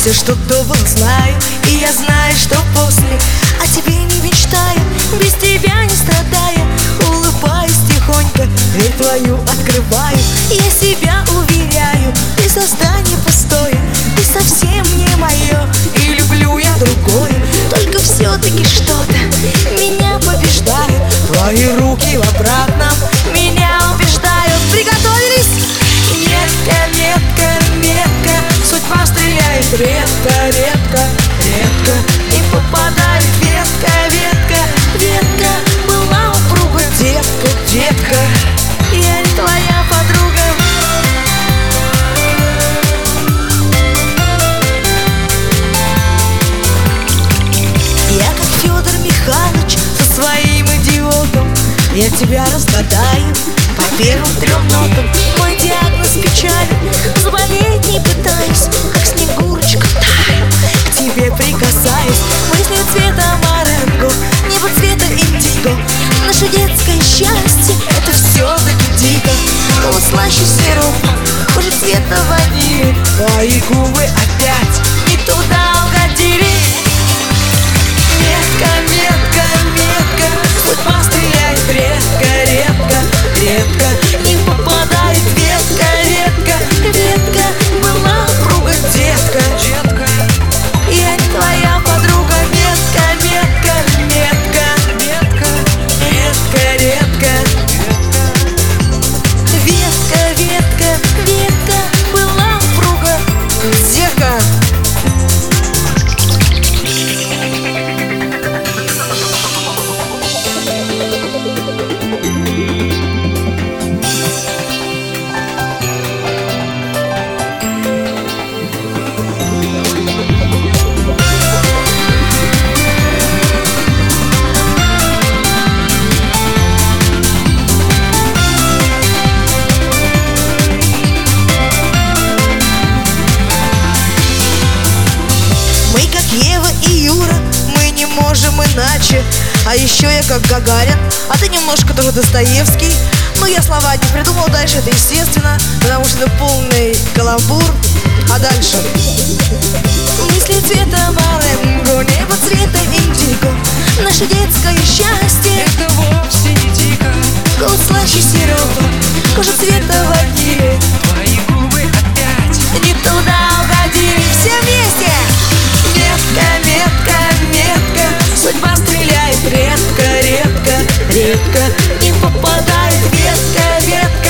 все, что до был, знаю. И я знаю, что после о тебе не мечтаю, без тебя не страдая, улыбаюсь тихонько, дверь твою открываю. Я себя уверяю, ты создание пустое, ты совсем не мое, и люблю я другое. Только все-таки что-то меня побеждает, твои руки в обратном меня убеждают. Приготовились? Метко, метко, метко, судьба стреляет редко, редко, редко, и попадает ветка, ветка, ветка. Была упруга детка, детка, я не твоя подруга. Я как Федор Михайлович со своим идиотом, я тебя разгадаю по первым 3 нотам. Мой диагноз печален, заболеть не пытаюсь, как Снегурочка таю, к тебе прикасаюсь. Мысли цвета маренго, небо цвета индиго, наше детское счастье — это все-таки дико. Голос слаще сиропа, кожа цвета ванили, твои губы опять не туда угодили. Метко, метко, метко, судьба стреляет редко, редко, редко, и попадает ветка, ветка, ветка. Была упруга детка, детка, я не твоя подруга. Метка, метка, метка, метка, редко, редко, ветка, ветка, ветка. Была упруга детка. Ева и Юра, мы не можем иначе. А еще я как Гагарин, а ты немножко тоже Достоевский. Но я слова не придумал, дальше это естественно, потому что это полный каламбур. А дальше? Мысли цвета маренго, небо цвета индиго, наше детское счастье — это вовсе не дико. Голос слаще сиропа, кожа цвета ванили, твои губы опять не туда угодили. Все вместе! Метка, метка, метка, судьба стреляет редко, редко, редко, и попадает ветка, ветка.